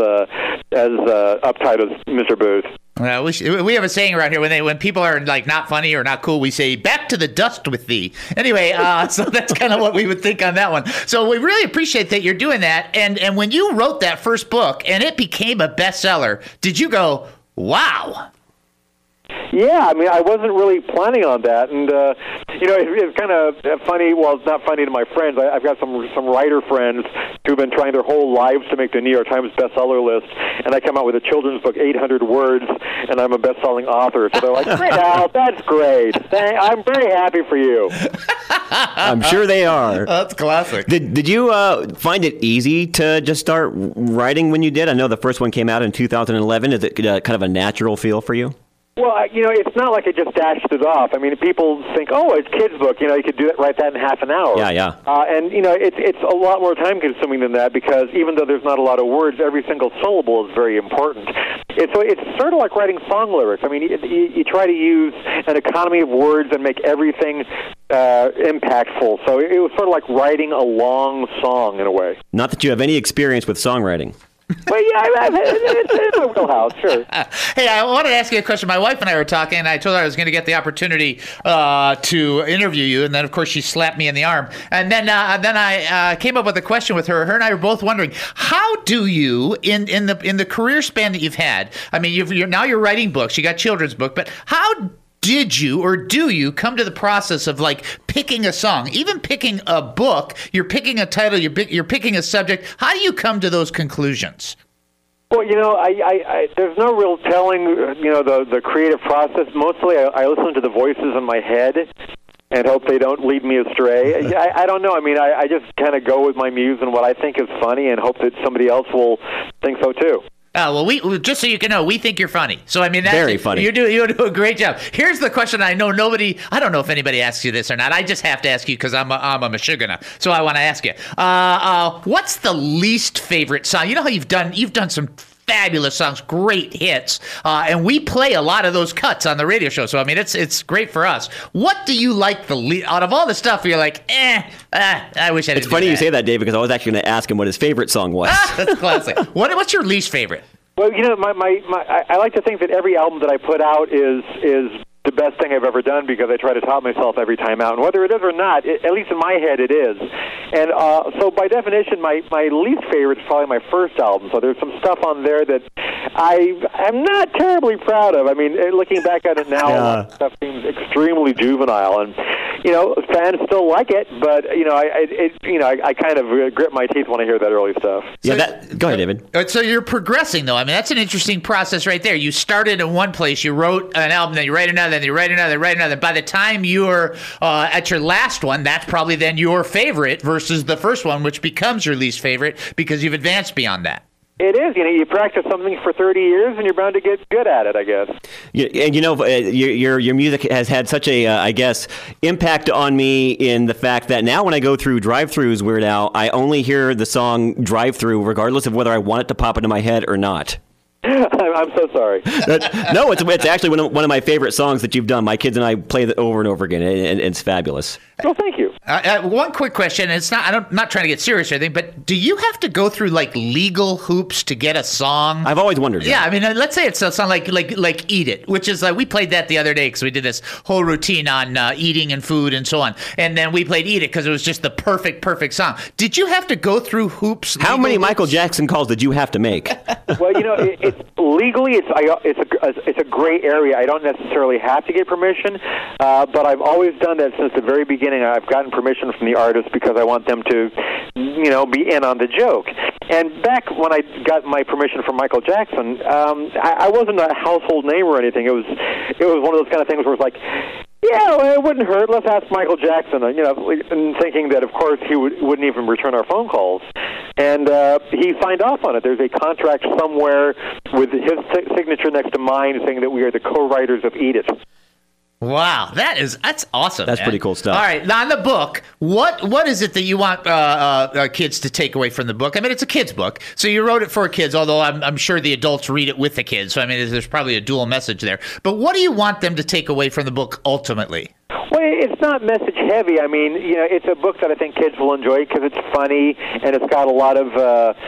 uptight as Mr. Booth. We have a saying around here when people are like not funny or not cool, we say "back to the dust with thee." Anyway, so that's kind of what we would think on that one. So we really appreciate that you're doing that. And when you wrote that first book and it became a bestseller, did you go, "Wow"? Yeah, I mean, I wasn't really planning on that, and it's kind of funny. Well, it's not funny to my friends. I've got some writer friends who've been trying their whole lives to make the New York Times bestseller list, and I come out with a children's book, 800 words, and I'm a best-selling author. So they're like, "Great, Al, that's great. I'm very happy for you." I'm sure they are. That's classic. Did you find it easy to just start writing when you did? I know the first one came out in 2011. Is it kind of a natural feel for you? Well, it's not like I just dashed it off. I mean, people think, "Oh, it's a kid's book. You could write that in half an hour." Yeah. And it's a lot more time-consuming than that because even though there's not a lot of words, every single syllable is very important. It's sort of like writing song lyrics. I mean, you try to use an economy of words and make everything impactful. So it was sort of like writing a long song in a way. Not that you have any experience with songwriting. Well, yeah, it's a wheelhouse, sure. Hey, I wanted to ask you a question. My wife and I were talking, and I told her I was going to get the opportunity to interview you, and then, of course, she slapped me in the arm. And then I came up with a question with her. Her and I were both wondering, how do you, in the career span that you've had, I mean, you're writing books, you got children's book, but how did you or do you come to the process of like picking a song, even picking a book? You're picking a title, you're picking a subject. How do you come to those conclusions? Well, I there's no real telling, the creative process. Mostly I listen to the voices in my head and hope they don't lead me astray. I don't know. I mean, I just kind of go with my muse and what I think is funny and hope that somebody else will think so too. Well, we just so you can know, we think you're funny. So I mean, that's very funny. You do a great job. Here's the question. I know nobody. I don't know if anybody asks you this or not. I just have to ask you because I'm a Michigana. So I want to ask you. What's the least favorite song? You know how you've done some fabulous songs, great hits, and we play a lot of those cuts on the radio show. So I mean, it's great for us. What do you like the least out of all the stuff? You're like, I wish I didn't. It's funny you say that, Dave, because I was actually going to ask him what his favorite song was. That's classic. What's your least favorite? Well, I like to think that every album that I put out is the best thing I've ever done because I try to top myself every time out. And whether it is or not, at least in my head, it is. And so by definition, my least favorite is probably my first album. So there's some stuff on there that I'm not terribly proud of. I mean, looking back at it now, a lot of stuff seems extremely juvenile. And, fans still like it, but, I kind of grit my teeth when I hear that early stuff. Go ahead, David. So you're progressing, though. I mean, that's an interesting process right there. You started in one place, you wrote an album, then you write another, then you write another. By the time you're at your last one, that's probably then your favorite versus the first one, which becomes your least favorite because you've advanced beyond that. It is. You practice something for 30 years, and you're bound to get good at it, I guess. Yeah, and your music has had such a, I guess, impact on me in the fact that now when I go through drive-thrus, Weird Al, I only hear the song Drive-Thru, regardless of whether I want it to pop into my head or not. I'm so sorry. No, it's actually one of my favorite songs that you've done. My kids and I play it over and over again, and it's fabulous. Well, thank you. One quick question. It's not. I'm not trying to get serious or anything, but do you have to go through like legal hoops to get a song? I've always wondered. Yeah, I mean, let's say it's a song like "Eat It," which is we played that the other day because we did this whole routine on eating and food and so on, and then we played "Eat It" because it was just the perfect song. Did you have to go through hoops? How many Michael Jackson calls did you have to make? Well, it's legally it's a gray area. I don't necessarily have to get permission, but I've always done that since the very beginning. I've gotten permission from the artist because I want them to, be in on the joke. And back when I got my permission from Michael Jackson, I wasn't a household name or anything. It was one of those kind of things where it's like, yeah, well, it wouldn't hurt. Let's ask Michael Jackson. And thinking that, of course, he wouldn't even return our phone calls. And he signed off on it. There's a contract somewhere with his signature next to mine saying that we are the co-writers of Eat It. Wow, that's awesome. That's man. pretty cool stuff. All right, now in the book, what is it that you want kids to take away from the book? I mean, it's a kid's book, so you wrote it for kids, although I'm sure the adults read it with the kids. So, I mean, there's probably a dual message there. But what do you want them to take away from the book ultimately? Well, it's not message heavy. I mean, it's a book that I think kids will enjoy because it's funny and it's got a lot of,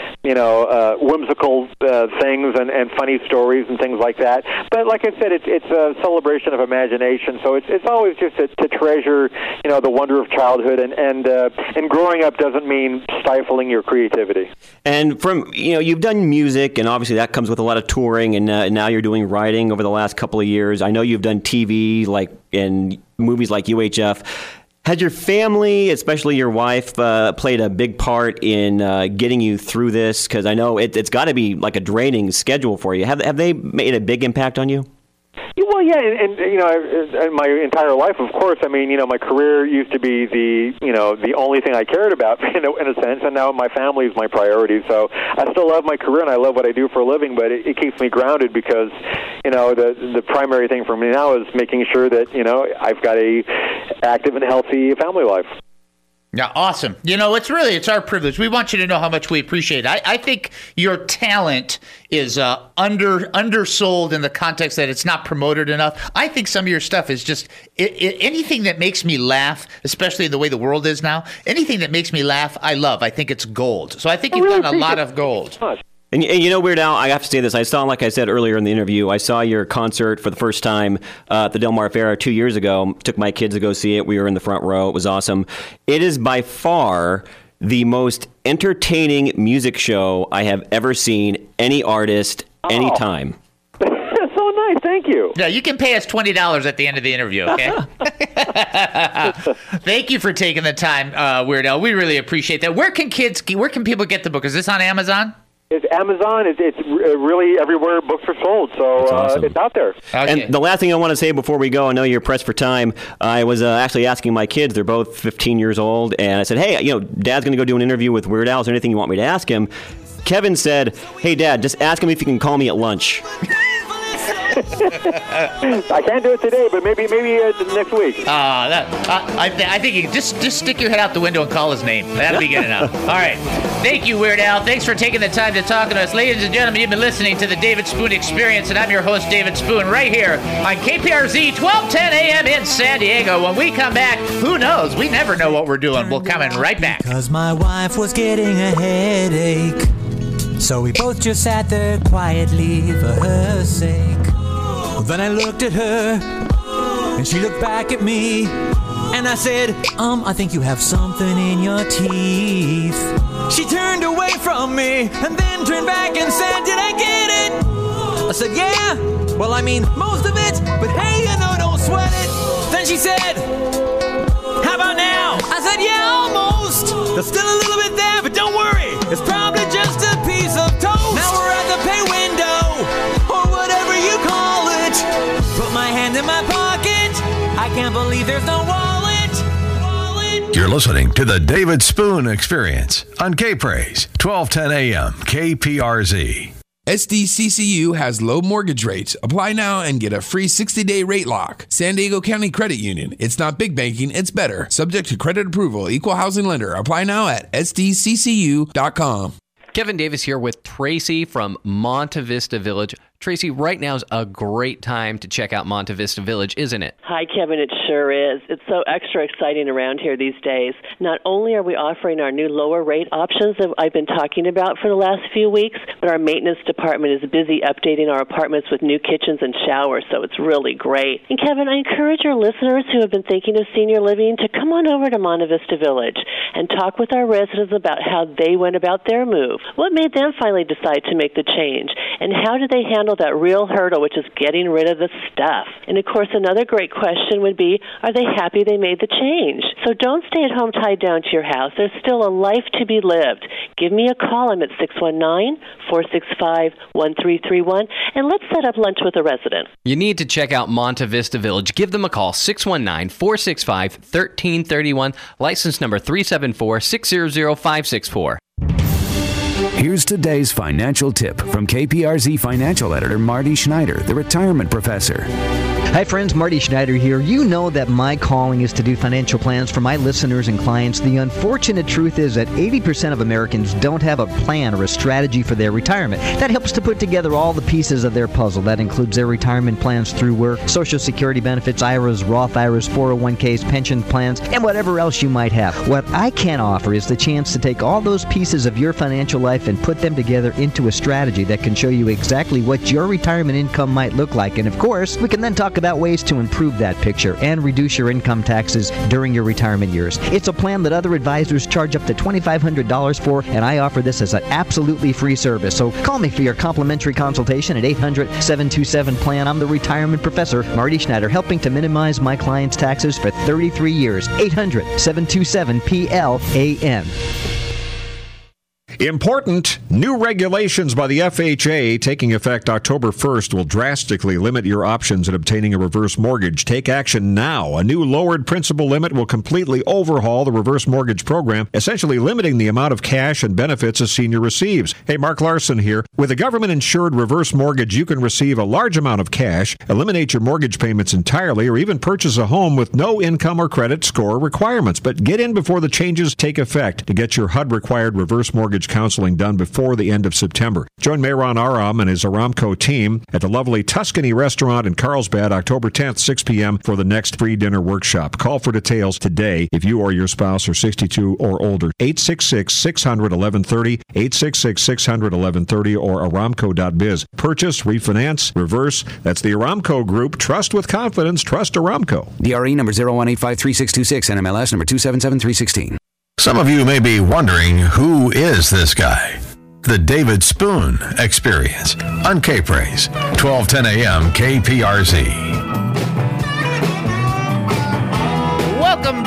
whimsical things and funny stories and things like that. But like I said, it's a celebration of imagination. So it's always just to treasure, the wonder of childhood and growing up doesn't mean stifling your creativity. And from you've done music, and obviously that comes with a lot of touring, and now you're doing writing over the last couple of years. I know you've done TV, and movies like UHF. Has your family, especially your wife, played a big part in getting you through this? Because I know it's got to be like a draining schedule for you. Have they made a big impact on you? Well, yeah, and in my entire life, of course. I mean, my career used to be the only thing I cared about, in a sense, and now my family is my priority. So I still love my career and I love what I do for a living, but it keeps me grounded because, the primary thing for me now is making sure that I've got a active and healthy family life. Yeah, awesome. It's our privilege. We want you to know how much we appreciate it. I think your talent is undersold in the context that it's not promoted enough. I think some of your stuff is just anything that makes me laugh, especially in the way the world is now. Anything that makes me laugh, I love. I think it's gold. So I think you've done a lot of gold. And Weird Al, I have to say this. Like I said earlier in the interview, I saw your concert for the first time at the Del Mar Fair 2 years ago. Took my kids to go see it. We were in the front row. It was awesome. It is by far the most entertaining music show I have ever seen any artist, anytime. So nice. Thank you. Yeah, you can pay us $20 at the end of the interview, okay? Thank you for taking the time, Weird Al. We really appreciate that. Where can people get the book? Is this on Amazon? It's Amazon. It's really everywhere books are sold, so awesome. It's out there. Okay. And the last thing I want to say before we go, I know you're pressed for time. I was actually asking my kids. They're both 15 years old, and I said, "Hey, Dad's going to go do an interview with Weird Al. Is there anything you want me to ask him?" Kevin said, "Hey, Dad, just ask him if he can call me at lunch." I can't do it today, but maybe next week. I think you can just stick your head out the window and call his name. That'll be good enough. All right. Thank you, Weird Al. Thanks for taking the time to talk to us. Ladies and gentlemen, you've been listening to the David Spoon Experience, and I'm your host, David Spoon, right here on KPRZ, 1210 a.m. in San Diego. When we come back, who knows? We never know what we're doing. We'll come in right back. Because my wife was getting a headache, so we both just sat there quietly for her sake. Then I looked at her, and she looked back at me, and I said, I think you have something in your teeth. She turned away from me, and then turned back and said, did I get it? I said, yeah, well, I mean, most of it, but hey, don't sweat it. Then she said, how about now? I said, yeah, almost. There's still a little bit there, but don't worry, it's probably just a piece of toast. Now we're at the pay window, or whatever you call it. Put my hand in my pocket. I can't believe there's no wallet. You're listening to the David Spoon Experience on K-Praise, 1210 a.m. KPRZ. SDCCU has low mortgage rates. Apply now and get a free 60-day rate lock. San Diego County Credit Union. It's not big banking, it's better. Subject to credit approval. Equal housing lender. Apply now at sdccu.com. Kevin Davis here with Tracy from Monte Vista Village. Tracy, right now is a great time to check out Monte Vista Village, isn't it? Hi, Kevin. It sure is. It's so extra exciting around here these days. Not only are we offering our new lower rate options that I've been talking about for the last few weeks, but our maintenance department is busy updating our apartments with new kitchens and showers, so it's really great. And Kevin, I encourage your listeners who have been thinking of senior living to come on over to Monte Vista Village and talk with our residents about how they went about their move. What made them finally decide to make the change? And how did they handle that real hurdle, which is getting rid of the stuff? And of course, another great question would be, are they happy they made the change? So don't stay at home tied down to your house. There's still a life to be lived. Give me a call. I'm at 619-465-1331, and let's set up lunch with a resident. You need to check out Monte Vista Village. Give them a call, 619-465-1331, license number 374-600564. Here's today's financial tip from KPRZ financial editor Marty Schneider, the retirement professor. Hi friends, Marty Schneider here. You know that my calling is to do financial plans for my listeners and clients. The unfortunate truth is that 80% of Americans don't have a plan or a strategy for their retirement. That helps to put together all the pieces of their puzzle. That includes their retirement plans through work, Social Security benefits, IRAs, Roth IRAs, 401ks, pension plans, and whatever else you might have. What I can offer is the chance to take all those pieces of your financial life and put them together into a strategy that can show you exactly what your retirement income might look like. And of course, we can then talk about ways to improve that picture and reduce your income taxes during your retirement years. It's a plan that other advisors charge up to $2,500 for, and I offer this as an absolutely free service. So call me for your complimentary consultation at 800-727-PLAN. I'm the retirement professor, Marty Schneider, helping to minimize my clients' taxes for 33 years. 800-727-PLAN. Important new regulations by the FHA taking effect October 1st will drastically limit your options in obtaining a reverse mortgage. Take action now. A new lowered principal limit will completely overhaul the reverse mortgage program, essentially limiting the amount of cash and benefits a senior receives. Hey, Mark Larson here. With a government-insured reverse mortgage, you can receive a large amount of cash, eliminate your mortgage payments entirely, or even purchase a home with no income or credit score requirements. But get in before the changes take effect to get your HUD-required reverse mortgage counseling done before the end of September. Join Mehran Aram and his Aramco team at the lovely Tuscany restaurant in Carlsbad, October 10th, 6 p.m. for the next free dinner workshop. Call for details today if you or your spouse are 62 or older. 866-600-1130, 866-600-1130, or aramco.biz. Purchase, refinance, reverse. That's the Aramco Group. Trust with confidence. Trust Aramco. DRE number 01853626, NMLS number 277316. Some of you may be wondering, who is this guy? The David Spoon Experience on K-Praise, 1210 a.m. KPRZ. Welcome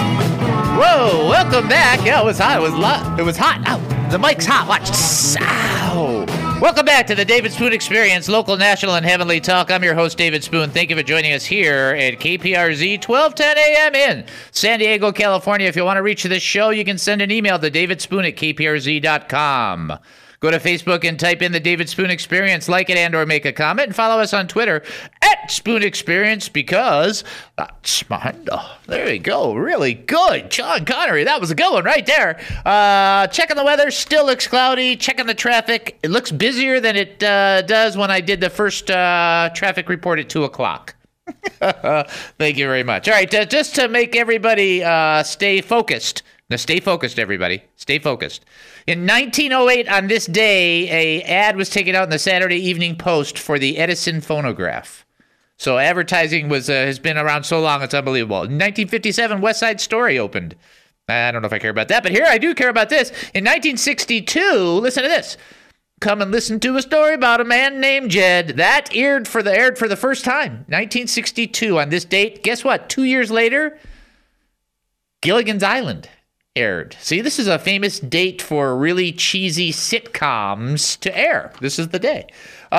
back. Yeah, it was hot. It was hot. Ow, the mic's hot. Watch. Ow. Welcome back to the David Spoon Experience, local, national, and heavenly talk. I'm your host, David Spoon. Thank you for joining us here at KPRZ, 1210 a.m. in San Diego, California. If you want to reach this show, you can send an email to davidspoon@kprz.com. Go to Facebook and type in the David Spoon Experience, like it and or make a comment, and follow us on Twitter at Spoon Experience because that's my handle. There you go. Really good. John Connery. That was a good one right there. Checking the weather. Still looks cloudy. Checking the traffic. It looks busier than it does when I did the first traffic report at 2 o'clock. Thank you very much. All right. Just to make everybody stay focused. Now, stay focused, everybody. Stay focused. In 1908, on this day, an ad was taken out in the Saturday Evening Post for the Edison phonograph. So advertising has been around so long, it's unbelievable. In 1957, West Side Story opened. I don't know if I care about that, but here I do care about this. In 1962, listen to this. Come and listen to a story about a man named Jed. That aired for the first time. 1962, on this date. Guess what? 2 years later, Gilligan's Island aired. See, this is a famous date for really cheesy sitcoms to air. This is the day.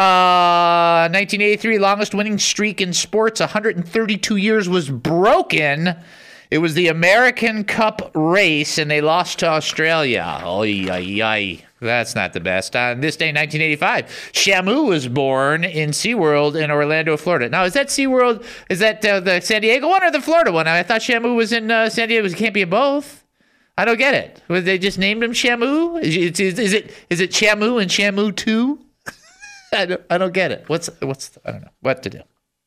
1983, longest winning streak in sports, 132 years, was broken. It was the American Cup race, and they lost to Australia. Oy, oy, oy. That's not the best. On this day, 1985, Shamu was born in SeaWorld in Orlando, Florida. Now, is that SeaWorld, is that the San Diego one or the Florida one? I thought Shamu was in San Diego. It can't be both. I don't get it. They just named him Shamu? Is it Shamu and Shamu 2? I don't get it. I don't know what to do.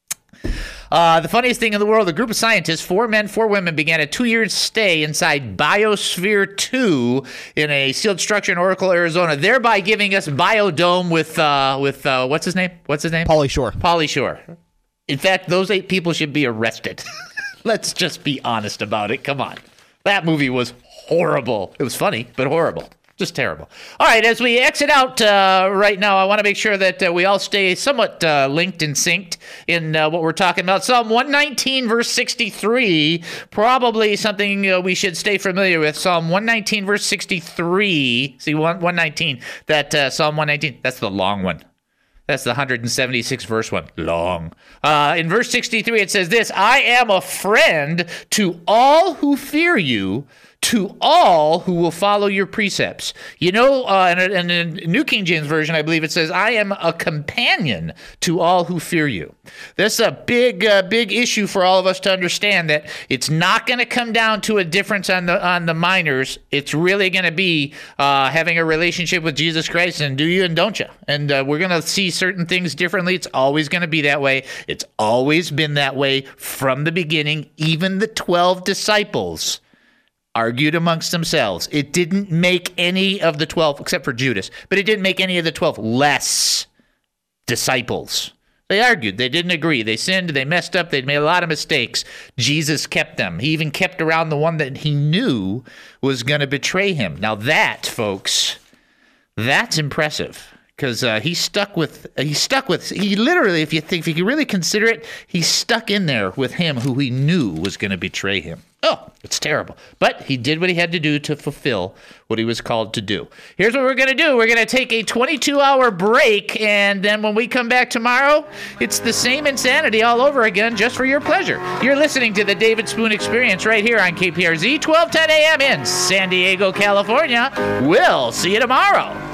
The funniest thing in the world, a group of scientists, 4 men, 4 women, began a 2-year stay inside Biosphere 2 in a sealed structure in Oracle, Arizona, thereby giving us Biodome with what's his name? Pauly Shore. In fact, those 8 people should be arrested. Let's just be honest about it. Come on. That movie was horrible. It was funny, but horrible. Just terrible. All right, as we exit out right now, I want to make sure that we all stay somewhat linked and synced in what we're talking about. Psalm 119, verse 63, probably something we should stay familiar with. Psalm 119, verse 63. See, 119, that Psalm 119, that's the long one. That's the 176 verse one. Long. In verse 63, it says this: I am a friend to all who fear you, to all who will follow your precepts. You know, in the New King James Version, I believe it says, I am a companion to all who fear you. That's a big issue for all of us to understand, that it's not going to come down to a difference on the minors. It's really going to be having a relationship with Jesus Christ, and do you and don't you. And we're going to see certain things differently. It's always going to be that way. It's always been that way from the beginning. Even the 12 disciples argued amongst themselves. It didn't make any of the 12, except for Judas, but it didn't make any of the 12 less disciples. They argued. They didn't agree. They sinned. They messed up. They'd made a lot of mistakes. Jesus kept them. He even kept around the one that he knew was going to betray him. Now that, folks, that's impressive. Because he literally, if you really consider it, he stuck in there with him who he knew was going to betray him. Oh, it's terrible. But he did what he had to do to fulfill what he was called to do. Here's what we're going to do. We're going to take a 22-hour break, and then when we come back tomorrow, it's the same insanity all over again, just for your pleasure. You're listening to the David Spoon Experience right here on KPRZ, 1210 a.m. in San Diego, California. We'll see you tomorrow.